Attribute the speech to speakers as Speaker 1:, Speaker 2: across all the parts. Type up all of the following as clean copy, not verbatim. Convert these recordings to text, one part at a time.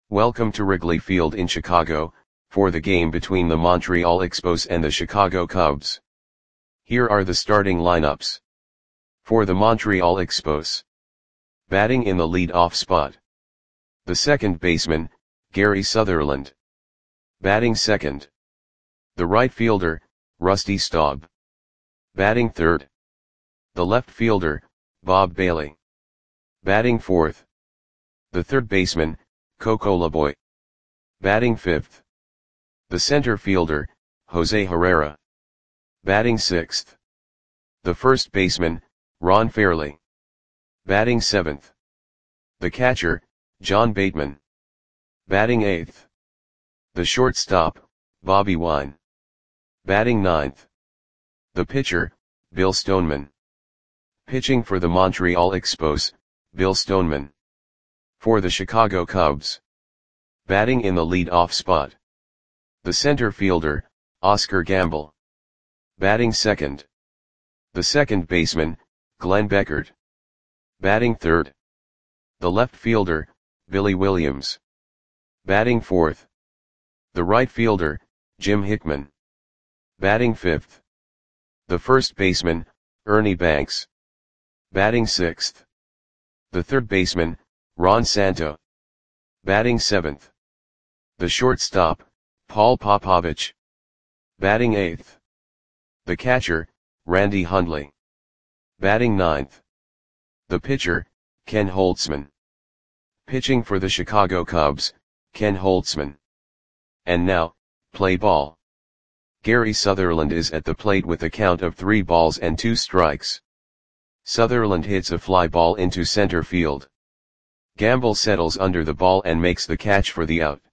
Speaker 1: Welcome to Wrigley Field in Chicago, for the game between the Montreal Expos and the Chicago Cubs. Here are the starting lineups. For the Montreal Expos. Batting in the lead-off spot. The second baseman, Gary Sutherland. Batting second. The right fielder, Rusty Staub. Batting third. The left fielder, Bob Bailey. Batting fourth. The third baseman, Coco Laboy. Batting fifth. The center fielder, Jose Herrera. Batting sixth. The first baseman, Ron Fairly. Batting seventh. The catcher, John Bateman. Batting eighth. The shortstop, Bobby Wine. Batting ninth. The pitcher, Bill Stoneman. Pitching for the Montreal Expos, Bill Stoneman. For the Chicago Cubs. Batting in the lead-off spot. The center fielder, Oscar Gamble. Batting second. The second baseman, Glenn Beckert. Batting third. The left fielder, Billy Williams. Batting fourth. The right fielder, Jim Hickman. Batting fifth. The first baseman, Ernie Banks. Batting sixth. The third baseman, Ron Santo. Batting seventh. The shortstop, Paul Popovich. Batting eighth. The catcher, Randy Hundley. Batting ninth. The pitcher, Ken Holtzman. Pitching for the Chicago Cubs, Ken Holtzman. And now, play ball. Gary Sutherland is at the plate with a count of 3 balls and 2 strikes. Sutherland hits a fly ball into center field. Gamble settles under the ball and makes the catch for the out.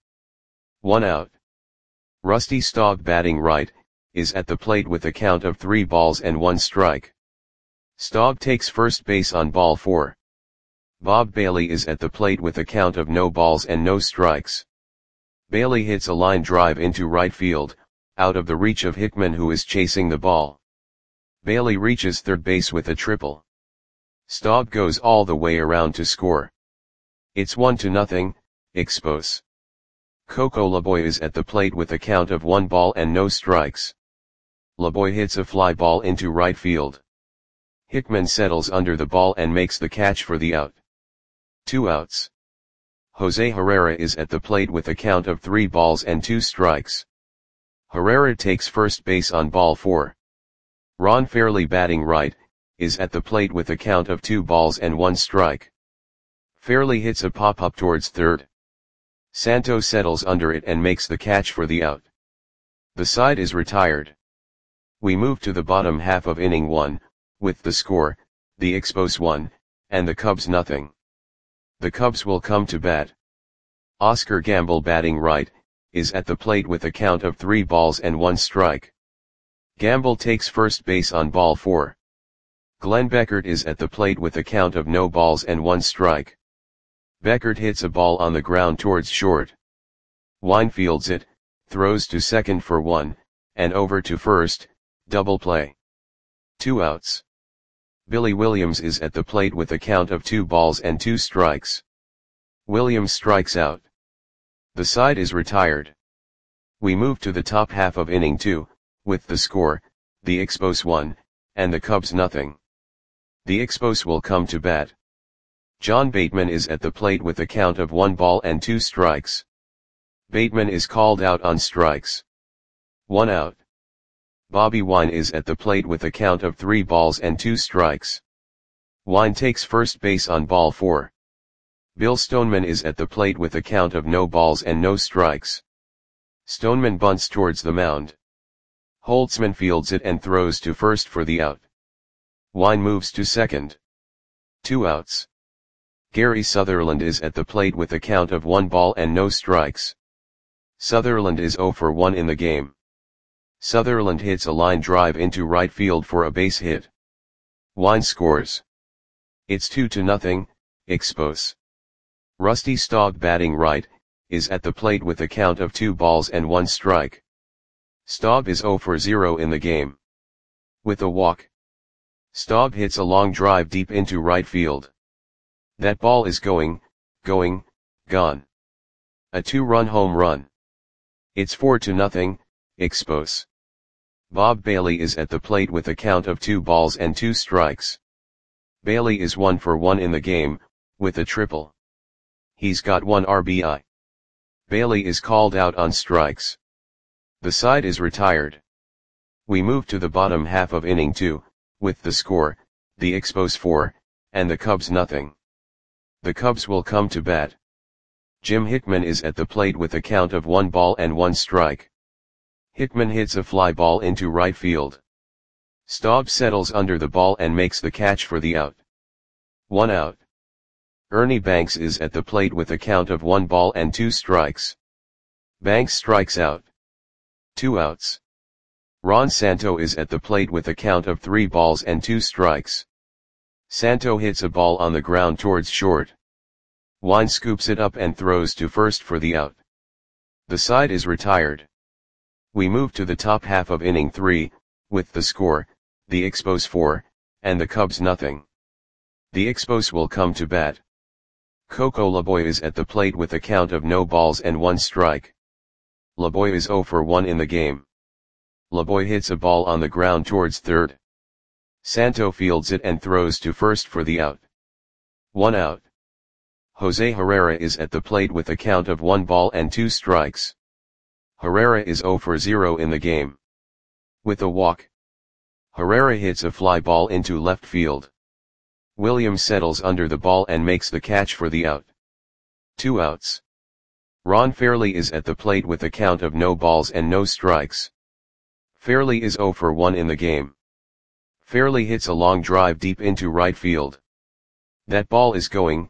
Speaker 1: 1 out. Rusty Staub, batting right, is at the plate with a count of 3 balls and 1 strike. Staub takes first base on ball 4. Bob Bailey is at the plate with a count of no balls and no strikes. Bailey hits a line drive into right field, out of the reach of Hickman, who is chasing the ball. Bailey reaches third base with a triple. Staub goes all the way around to score. It's 1-0, Expos. Coco Laboy is at the plate with a count of 1 ball and no strikes. Laboy hits a fly ball into right field. Hickman settles under the ball and makes the catch for the out. 2 outs. Jose Herrera is at the plate with a count of 3 balls and 2 strikes. Herrera takes first base on ball 4. Ron Fairly, batting right, is at the plate with a count of 2 balls and 1 strike. Fairly hits a pop-up towards third. Santo settles under it and makes the catch for the out. The side is retired. We move to the bottom half of inning 1, with the score, the Expos 1, and the Cubs 0. The Cubs will come to bat. Oscar Gamble, batting right, is at the plate with a count of 3 balls and 1 strike. Gamble takes first base on ball 4. Glenn Beckert is at the plate with a count of no balls and 1 strike. Beckert hits a ball on the ground towards short. Wine fields it, throws to second for 1, and over to first, double play. 2 outs. Billy Williams is at the plate with a count of 2 balls and 2 strikes. Williams strikes out. The side is retired. We move to the top half of inning 2, with the score, the Expos 1, and the Cubs 0. The Expos will come to bat. John Bateman is at the plate with a count of 1 ball and 2 strikes. Bateman is called out on strikes. 1 out. Bobby Wine is at the plate with a count of 3 balls and 2 strikes. Wine takes first base on ball 4. Bill Stoneman is at the plate with a count of no balls and no strikes. Stoneman bunts towards the mound. Holtzman fields it and throws to first for the out. Wine moves to second. 2 outs. Gary Sutherland is at the plate with a count of 1 ball and no strikes. Sutherland is 0 for 1 in the game. Sutherland hits a line drive into right field for a base hit. Wine scores. It's 2-0, Expos. Rusty Staub, batting right, is at the plate with a count of 2 balls and 1 strike. Staub is 0 for 0 in the game. With a walk. Staub hits a long drive deep into right field. That ball is gone. A 2-run home run. It's 4-0, Expos. Bob Bailey is at the plate with a count of 2 balls and 2 strikes. Bailey is 1 for 1 in the game, with a triple. He's got 1 RBI. Bailey is called out on strikes. The side is retired. We move to the bottom half of inning 2, with the score, the Expos 4, and the Cubs nothing. The Cubs will come to bat. Jim Hickman is at the plate with a count of 1 ball and 1 strike. Hickman hits a fly ball into right field. Staub settles under the ball and makes the catch for the out. 1 out. Ernie Banks is at the plate with a count of 1 ball and 2 strikes. Banks strikes out. 2 outs. Ron Santo is at the plate with a count of 3 balls and 2 strikes. Santo hits a ball on the ground towards short. Wine scoops it up and throws to first for the out. The side is retired. We move to the top half of inning 3, with the score, the Expos 4, and the Cubs nothing. The Expos will come to bat. Coco Laboy is at the plate with a count of no balls and 1 strike. Laboy is 0 for 1 in the game. Laboy hits a ball on the ground towards third. Santo fields it and throws to first for the out. 1 out. Jose Herrera is at the plate with a count of 1 ball and 2 strikes. Herrera is 0 for 0 in the game. With a walk. Herrera hits a fly ball into left field. Williams settles under the ball and makes the catch for the out. 2 outs. Ron Fairley is at the plate with a count of no balls and no strikes. Fairley is 0 for 1 in the game. Fairley hits a long drive deep into right field. That ball is gone.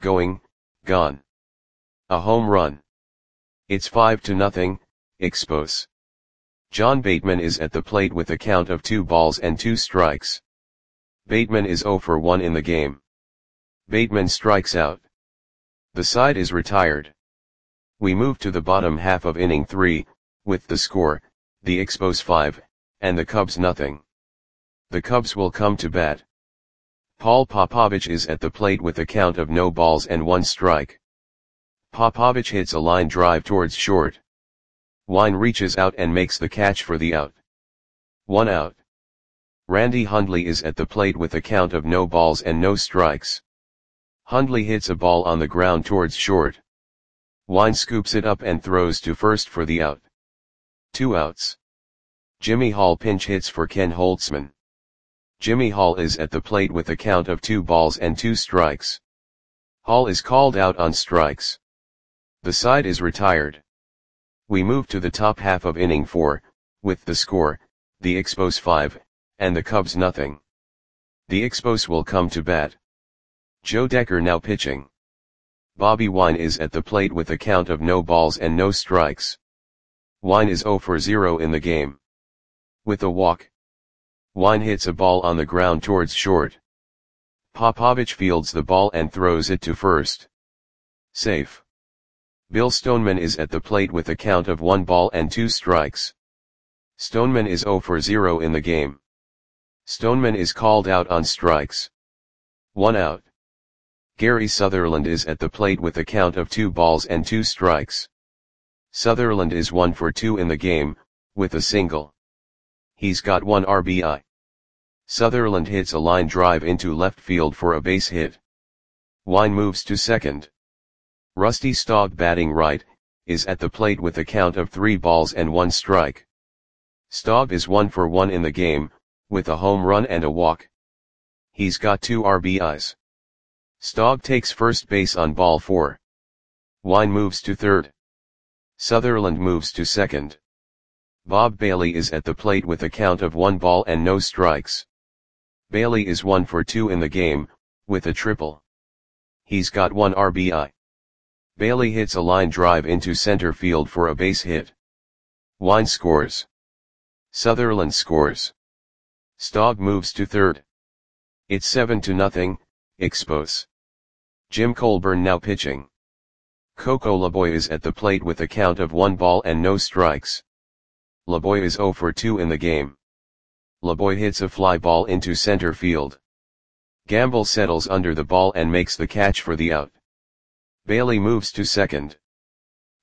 Speaker 1: A home run. It's 5-0, Expos. John Bateman is at the plate with a count of 2 balls and 2 strikes. Bateman is 0 for 1 in the game. Bateman strikes out. The side is retired. We move to the bottom half of inning 3, with the score, the Expos 5, and the Cubs nothing. The Cubs will come to bat. Paul Popovich is at the plate with a count of no balls and 1 strike. Popovich hits a line drive towards short. Wine reaches out and makes the catch for the out. 1 out. Randy Hundley is at the plate with a count of no balls and no strikes. Hundley hits a ball on the ground towards short. Wine scoops it up and throws to first for the out. 2 outs. Jimmy Hall pinch hits for Ken Holtzman. Jimmy Hall is at the plate with a count of 2 balls and 2 strikes. Hall is called out on strikes. The side is retired. We move to the top half of inning 4, with the score, the Expos 5, and the Cubs nothing. The Expos will come to bat. Joe Decker now pitching. Bobby Wine is at the plate with a count of no balls and no strikes. Wine is 0 for 0 in the game. With a walk. Wine hits a ball on the ground towards short. Popovich fields the ball and throws it to first. Safe. Bill Stoneman is at the plate with a count of 1 ball and 2 strikes. Stoneman is 0 for 0 in the game. Stoneman is called out on strikes. 1 out. Gary Sutherland is at the plate with a count of 2 balls and 2 strikes. Sutherland is 1 for 2 in the game, with a single. He's got 1 RBI. Sutherland hits a line drive into left field for a base hit. Wine moves to second. Rusty Staub batting right, is at the plate with a count of 3 balls and 1 strike. Staub is 1 for 1 in the game, with a home run and a walk. He's got 2 RBIs. Staub takes first base on ball 4. Wine moves to third. Sutherland moves to second. Bob Bailey is at the plate with a count of 1 ball and no strikes. Bailey is 1 for 2 in the game, with a triple. He's got 1 RBI. Bailey hits a line drive into center field for a base hit. Wine scores. Sutherland scores. Staub moves to third. It's 7-0, Expos. Jim Colburn now pitching. Coco Laboy is at the plate with a count of 1 ball and no strikes. Laboy is 0 for 2 in the game. Laboy hits a fly ball into center field. Gamble settles under the ball and makes the catch for the out. Bailey moves to second.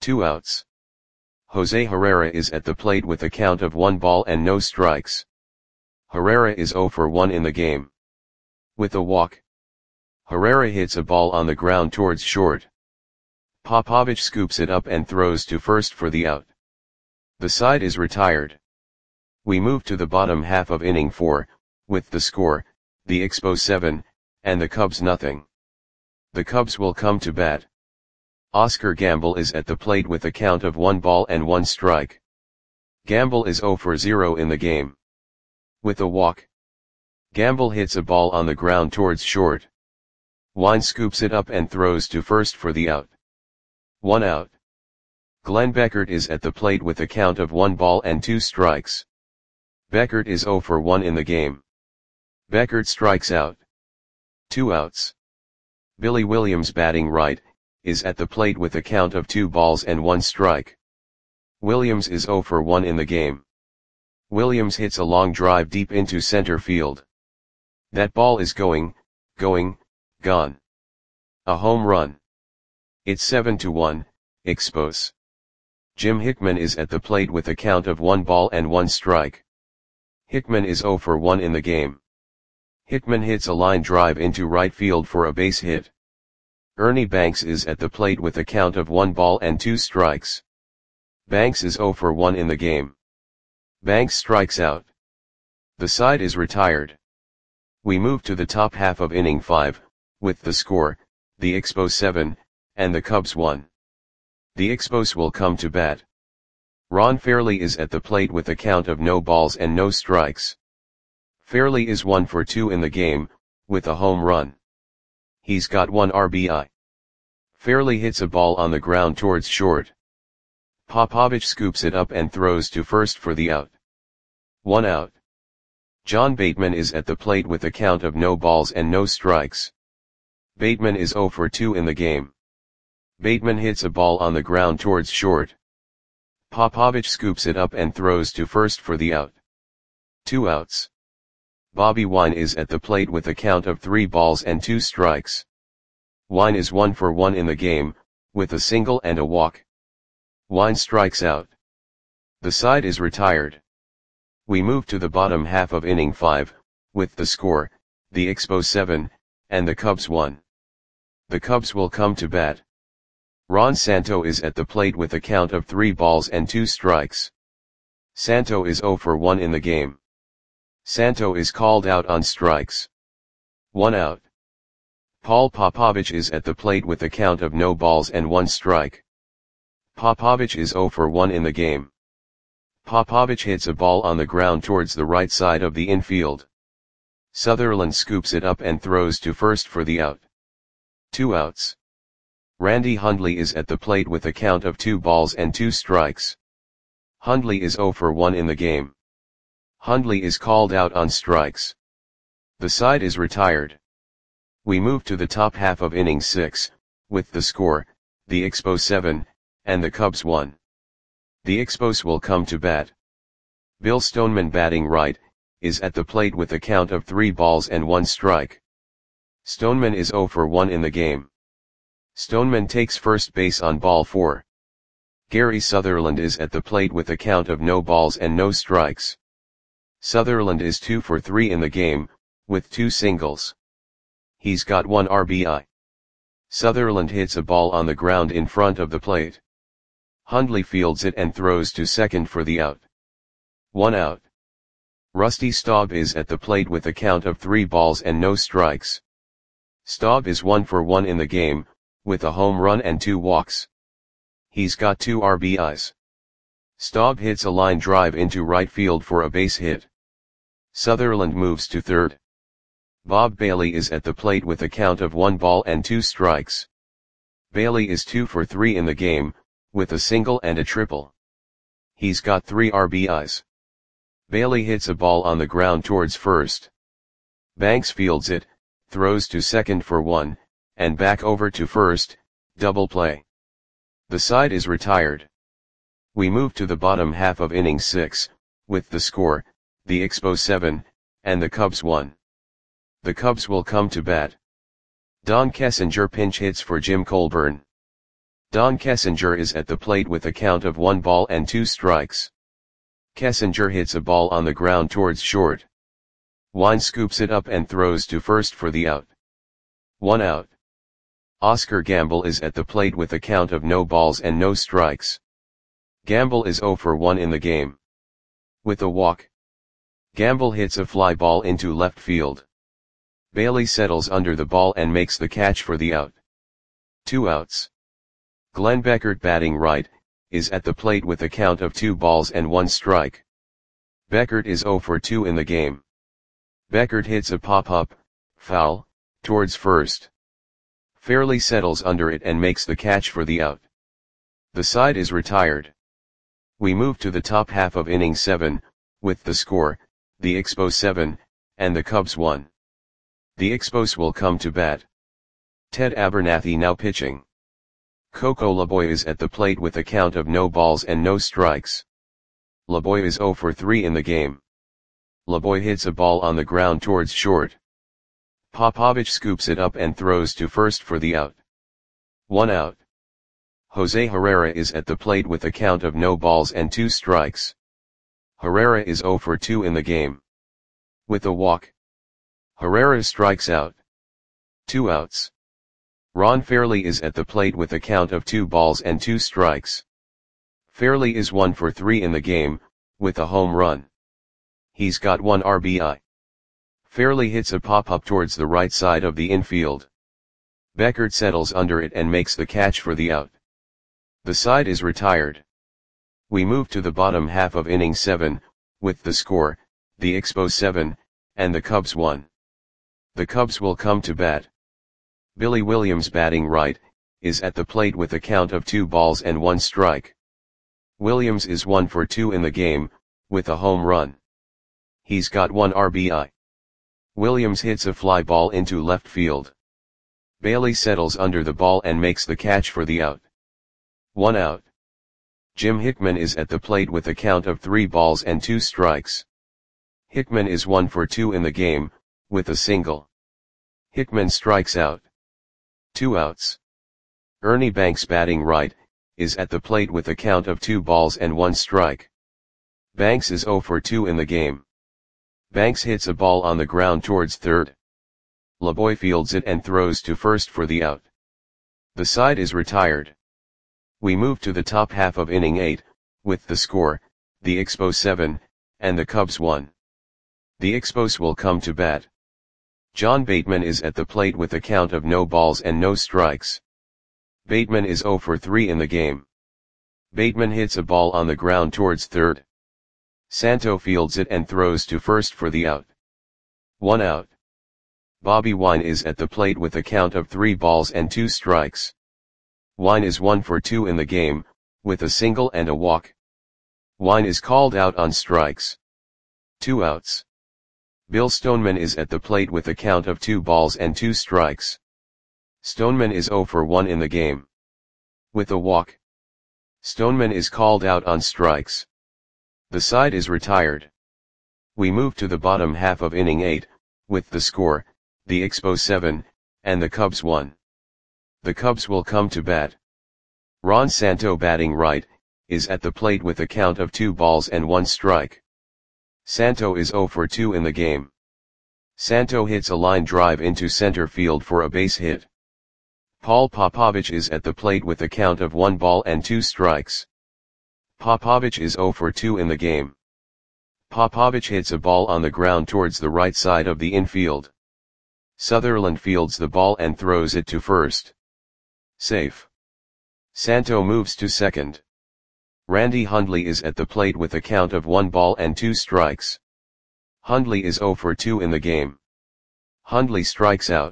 Speaker 1: 2 outs. Jose Herrera is at the plate with a count of 1 ball and no strikes. Herrera is 0 for 1 in the game. With a walk, Herrera hits a ball on the ground towards short. Popovich scoops it up and throws to first for the out. The side is retired. We move to the bottom half of inning 4, with the score, the Expos 7, and the Cubs nothing. The Cubs will come to bat. Oscar Gamble is at the plate with a count of 1 ball and 1 strike. Gamble is 0 for 0 in the game. With a walk, Gamble hits a ball on the ground towards short. Wine scoops it up and throws to first for the out. 1 out. Glenn Beckert is at the plate with a count of 1 ball and 2 strikes. Beckert is 0 for 1 in the game. Beckert strikes out. 2 outs. Billy Williams, batting right, is at the plate with a count of 2 balls and 1 strike. Williams is 0 for 1 in the game. Williams hits a long drive deep into center field. That ball is gone. A home run. It's 7-1, Expos. Jim Hickman is at the plate with a count of 1 ball and 1 strike. Hickman is 0 for 1 in the game. Hickman hits a line drive into right field for a base hit. Ernie Banks is at the plate with a count of 1 ball and 2 strikes. Banks is 0 for 1 in the game. Banks strikes out. The side is retired. We move to the top half of inning 5, with the score, the Expos 7, and the Cubs 1. The Expos will come to bat. Ron Fairly is at the plate with a count of no balls and no strikes. Fairly is 1 for 2 in the game, with a home run. He's got 1 RBI. Fairly hits a ball on the ground towards short. Popovich scoops it up and throws to first for the out. 1 out. John Bateman is at the plate with a count of no balls and no strikes. Bateman is 0 for 2 in the game. Bateman hits a ball on the ground towards short. Popovich scoops it up and throws to first for the out. 2 outs. Bobby Wine is at the plate with a count of 3 balls and 2 strikes. Wine is 1 for 1 in the game, with a single and a walk. Wine strikes out. The side is retired. We move to the bottom half of inning 5, with the score, the Expos 7, and the Cubs 1. The Cubs will come to bat. Ron Santo is at the plate with a count of 3 balls and 2 strikes. Santo is 0 for 1 in the game. Santo is called out on strikes. 1 out. Paul Popovich is at the plate with a count of no balls and 1 strike. Popovich is 0 for 1 in the game. Popovich hits a ball on the ground towards the right side of the infield. Sutherland scoops it up and throws to first for the out. 2 outs. Randy Hundley is at the plate with a count of 2 balls and 2 strikes. Hundley is 0 for 1 in the game. Hundley is called out on strikes. The side is retired. We move to the top half of inning 6, with the score, the Expos 7, and the Cubs 1. The Expos will come to bat. Bill Stoneman, batting right, is at the plate with a count of 3 balls and 1 strike. Stoneman is 0 for 1 in the game. Stoneman takes first base on ball 4. Gary Sutherland is at the plate with a count of no balls and no strikes. Sutherland is 2 for 3 in the game, with 2 singles. He's got 1 RBI. Sutherland hits a ball on the ground in front of the plate. Hundley fields it and throws to second for the out. 1 out. Rusty Staub is at the plate with a count of 3 balls and no strikes. Staub is 1 for 1 in the game, with a home run and 2 walks. He's got 2 RBIs. Staub hits a line drive into right field for a base hit. Sutherland moves to third. Bob Bailey is at the plate with a count of 1 ball and 2 strikes. Bailey is 2 for 3 in the game, with a single and a triple. He's got 3 RBIs. Bailey hits a ball on the ground towards first. Banks fields it, throws to second for 1, and back over to first, double play. The side is retired. We move to the bottom half of inning 6, with the score, the Expos 7, and the Cubs 1. The Cubs will come to bat. Don Kessinger pinch hits for Jim Colburn. Don Kessinger is at the plate with a count of 1 ball and 2 strikes. Kessinger hits a ball on the ground towards short. Wine scoops it up and throws to first for the out. 1 out. Oscar Gamble is at the plate with a count of no balls and no strikes. Gamble is 0 for 1 in the game. With a walk, Gamble hits a fly ball into left field. Bailey settles under the ball and makes the catch for the out. 2 outs. Glenn Beckert, batting right, is at the plate with a count of 2 balls and 1 strike. Beckert is 0 for 2 in the game. Beckert hits a pop-up, foul, towards first. Fairley settles under it and makes the catch for the out. The side is retired. We move to the top half of inning 7, with the score, the Expos 7, and the Cubs 1. The Expos will come to bat. Ted Abernathy now pitching. Coco Laboy is at the plate with a count of no balls and no strikes. Laboy is 0 for 3 in the game. Laboy hits a ball on the ground towards short. Popovich scoops it up and throws to first for the out. 1 out. Jose Herrera is at the plate with a count of no balls and 2 strikes. Herrera is 0 for 2 in the game. With a walk, Herrera strikes out. 2 outs. Ron Fairly is at the plate with a count of 2 balls and 2 strikes. Fairly is 1 for 3 in the game, with a home run. He's got 1 RBI. Fairly hits a pop-up towards the right side of the infield. Beckert settles under it and makes the catch for the out. The side is retired. We move to the bottom half of inning 7, with the score, the Expos 7, and the Cubs 1. The Cubs will come to bat. Billy Williams, batting right, is at the plate with a count of 2 balls and 1 strike. Williams is 1 for 2 in the game, with a home run. He's got 1 RBI. Williams hits a fly ball into left field. Bailey settles under the ball and makes the catch for the out. 1 out. Jim Hickman is at the plate with a count of 3 balls and 2 strikes. Hickman is 1 for 2 in the game, with a single. Hickman strikes out. 2 outs. Ernie Banks, batting right, is at the plate with a count of 2 balls and 1 strike. Banks is 0 for 2 in the game. Banks hits a ball on the ground towards third. Laboy fields it and throws to first for the out. The side is retired. We move to the top half of inning 8, with the score, the Expos 7, and the Cubs 1. The Expos will come to bat. John Bateman is at the plate with a count of no balls and no strikes. Bateman is 0 for 3 in the game. Bateman hits a ball on the ground towards third. Santo fields it and throws to first for the out. 1 out. Bobby Wine is at the plate with a count of 3 balls and 2 strikes. Wine is 1 for 2 in the game, with a single and a walk. Wine is called out on strikes. 2 outs. Bill Stoneman is at the plate with a count of 2 balls and 2 strikes. Stoneman is 0 for 1 in the game. With a walk, Stoneman is called out on strikes. The side is retired. We move to the bottom half of inning 8, with the score, the Expos 7, and the Cubs 1. The Cubs will come to bat. Ron Santo, batting right, is at the plate with a count of 2 balls and 1 strike. Santo is 0 for 2 in the game. Santo hits a line drive into center field for a base hit. Paul Popovich is at the plate with a count of 1 ball and 2 strikes. Popovich is 0 for 2 in the game. Popovich hits a ball on the ground towards the right side of the infield. Sutherland fields the ball and throws it to first. Safe. Santo moves to second. Randy Hundley is at the plate with a count of 1 ball and 2 strikes. Hundley is 0 for 2 in the game. Hundley strikes out.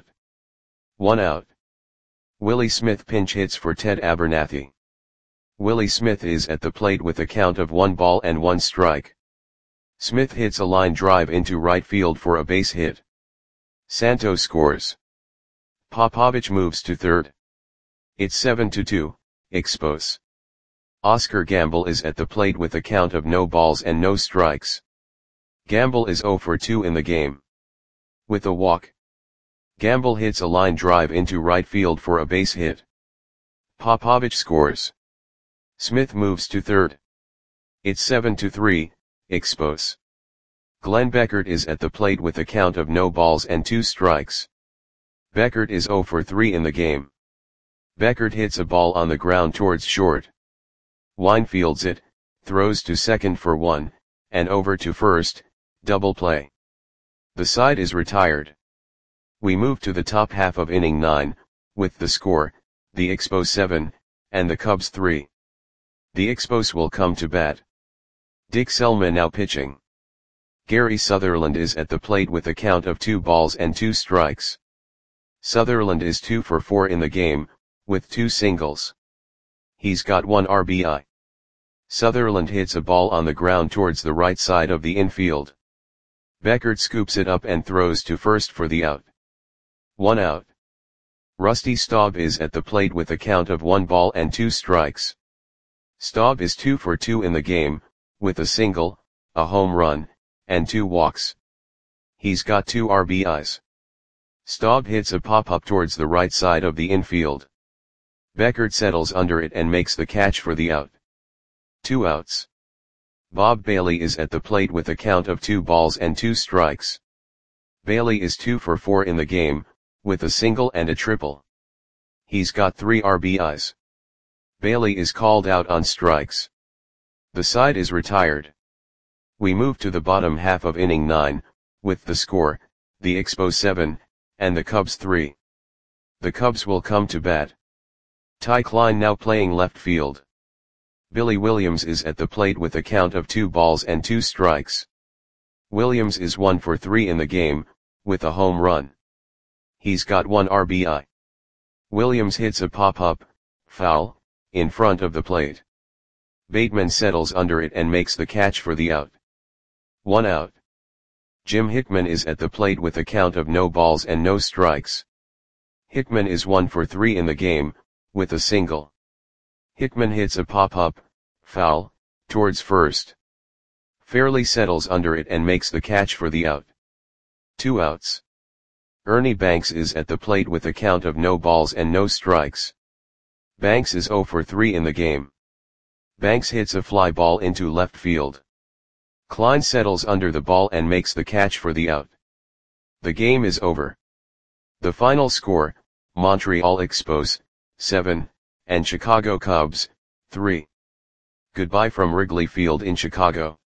Speaker 1: 1 out. Willie Smith pinch hits for Ted Abernathy. Willie Smith is at the plate with a count of 1 ball and 1 strike. Smith hits a line drive into right field for a base hit. Santo scores. Popovich moves to third. It's 7-2, Expos. Oscar Gamble is at the plate with a count of no balls and no strikes. Gamble is 0 for 2 in the game. With a walk, Gamble hits a line drive into right field for a base hit. Popovich scores. Smith moves to third. It's 7-3, Expos. Glenn Beckert is at the plate with a count of no balls and 2 strikes. Beckert is 0 for 3 in the game. Beckert hits a ball on the ground towards short. Wine fields it, throws to second for 1, and over to first, double play. The side is retired. We move to the top half of inning 9, with the score, the Expos 7, and the Cubs 3. The Expos will come to bat. Dick Selma now pitching. Gary Sutherland is at the plate with a count of 2 balls and 2 strikes. Sutherland is 2 for 4 in the game, with 2 singles. He's got 1 RBI. Sutherland hits a ball on the ground towards the right side of the infield. Beckert scoops it up and throws to first for the out. 1 out. Rusty Staub is at the plate with a count of 1 ball and 2 strikes. Staub is 2 for 2 in the game, with a single, a home run, and 2 walks. He's got 2 RBIs. Staub hits a pop-up towards the right side of the infield. Beckert settles under it and makes the catch for the out. 2 outs. Bob Bailey is at the plate with a count of 2 balls and 2 strikes. Bailey is 2 for 4 in the game, with a single and a triple. He's got 3 RBIs. Bailey is called out on strikes. The side is retired. We move to the bottom half of inning 9, with the score, the Expos 7, and the Cubs 3. The Cubs will come to bat. Ty Klein now playing left field. Billy Williams is at the plate with a count of 2 balls and 2 strikes. Williams is 1 for 3 in the game, with a home run. He's got 1 RBI. Williams hits a pop-up, foul, in front of the plate. Bateman settles under it and makes the catch for the out. 1 out. Jim Hickman is at the plate with a count of no balls and no strikes. Hickman is 1 for 3 in the game, with a single. Hickman hits a pop-up, foul, towards first. Fairley settles under it and makes the catch for the out. 2 outs. Ernie Banks is at the plate with a count of no balls and no strikes. Banks is 0 for 3 in the game. Banks hits a fly ball into left field. Klein settles under the ball and makes the catch for the out. The game is over. The final score, Montreal Expos, 7, and Chicago Cubs, 3. Goodbye from Wrigley Field in Chicago.